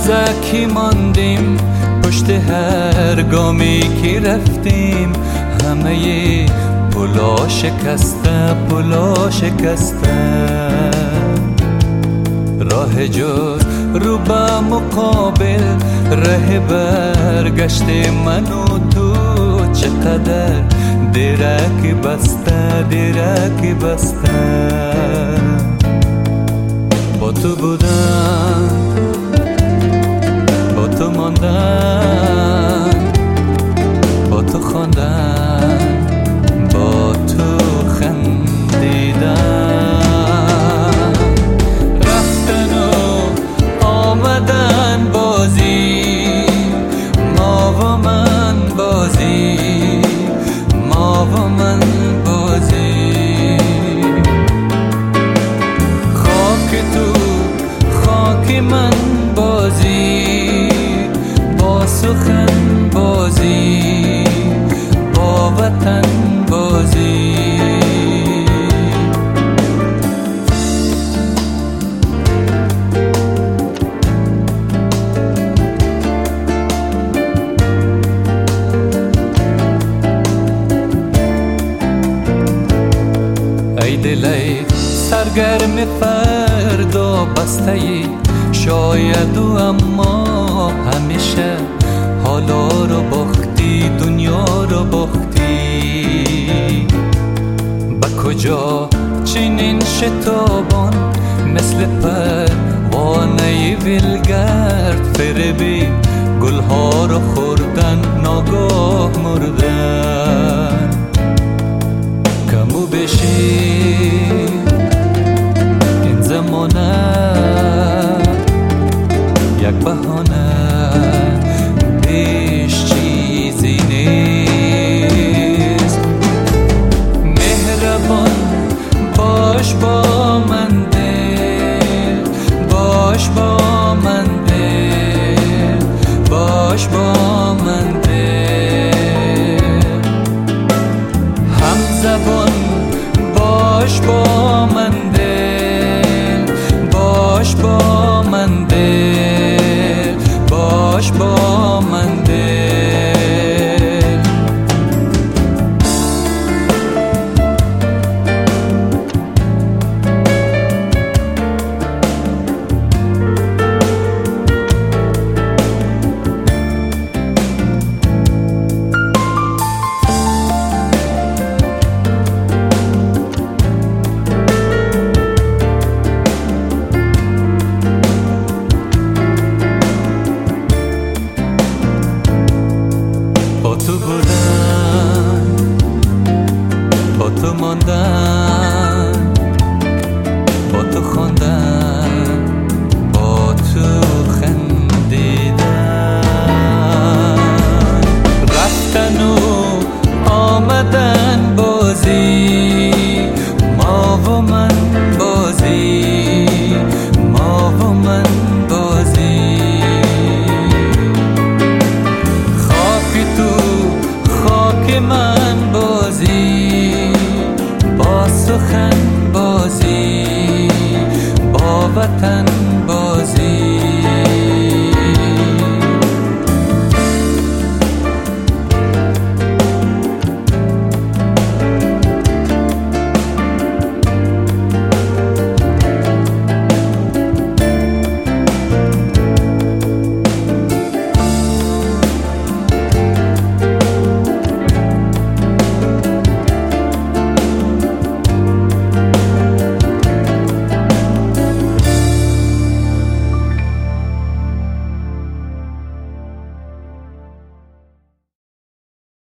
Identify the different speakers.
Speaker 1: لحظکی ماندیم پشت هر گامی که رفتیم، همه پلا شکسته پلا شکسته. راه جز رو به مقابل ره برگشت من و تو، چقدر درک بسته درک بسته. با تو بودن با تو ماندن با تو خواندن با تو خندیدن، رفتن و آمدن بازی ما و من بازی ما و من بازی. خاک تو خاک من بازی با سخن بازی با وطن بازی. ای دل ای سرگرم فردا بسته شاید و اما همیشه حالا رو باختی دنیا رو باختی. با کجا چنین شتابان مثل پروانه ولگرد فریبی گلها رو خوردن ناگاه مردن. کمو بشی این زمانه یک بهانه بیش چیزی نیست. مهربان باش با من دل باش با من دل باش با من دل.